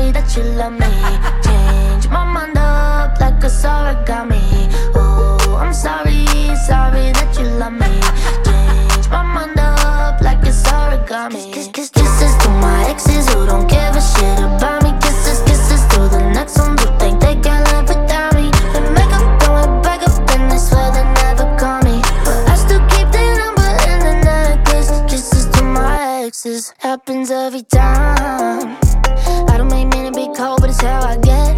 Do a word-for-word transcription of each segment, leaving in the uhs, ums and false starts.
sorry that you love me. Change my mind up like a origami. Oh, I'm sorry, sorry that you love me. Change my mind up like it's origami. Kiss, kiss, kisses to my exes who don't give a shit about me. Kisses, kisses to the next ones who think they can live without me. They make up, going back up, and they swear they never call me, but I still keep their number in the necklace. Kisses to my exes, happens every time. I don't make mean to be cold, but it's how I get.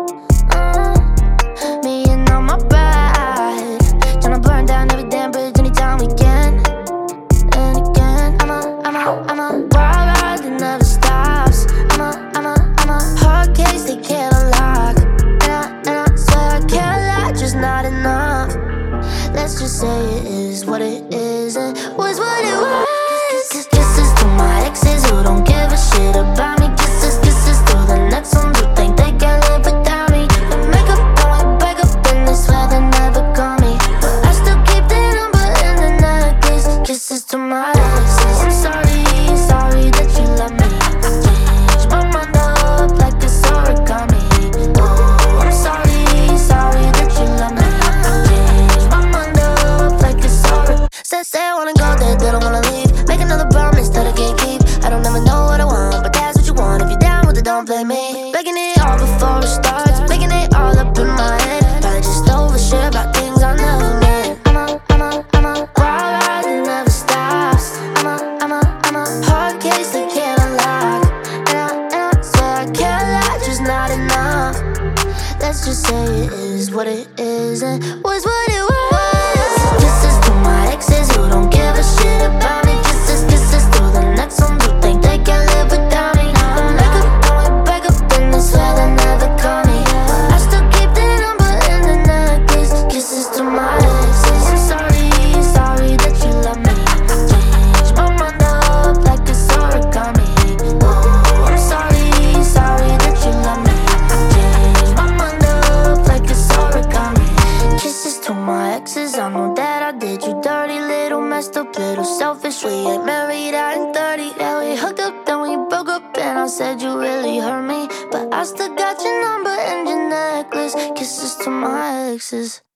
uh, Me and all my pride, tryna burn down every damn bridge anytime we can. And again, I'm a, I'm a, I'm a wild ride that never stops. I'm a, I'm a, I'm a hard case they can't unlock. And I, and I swear I can't lie, just not enough. Let's just say it is what it is and was what it was. Kisses to my exes who don't give a shit about me. Kisses, kisses to the next ones who think they can live without me. They make up, going back up, and they swear they never call me, but I still keep their number in the necklace. Kisses to my exes. I'm sorry, sorry that you love me. Change my mind up like it's origami. Oh, I'm sorry, sorry that you love me. Change my mind up like it's origami. Say, say I wanna go there, they don't wanna leave. Make another promise that I can't keep. I don't ever know what I want, but that's what you want. If you're down with it, don't blame me. Breaking it all before it starts, making it all up in my head. Probably just overshare about things I never meant. I'm a, I'm a, I'm a wild ride that never stops. I'm a, I'm a, I'm a hard case they can't unlock. And I, and I swear I can't lie, just not enough. Let's just say it is what it is and was what it was. Kisses to my exes who don't give a shit about me. Kisses, kisses to the next ones who think they can live without me. They make up, going back up, and they swear they never call me, but I still keep their number in the necklace. Kisses to my exes. I'm sorry, sorry that you love me. Change my mind up like it's origami. Oh, I'm sorry, sorry that you love me. Change my mind up like it's origami. Kisses to my exes, I know that I did you dirty, little messed up, little selfish. We ain't married, I ain't thirty. Yeah, we hooked up, then we broke up, and I said you really hurt me, but I still got your number and your necklace. Kisses to my exes.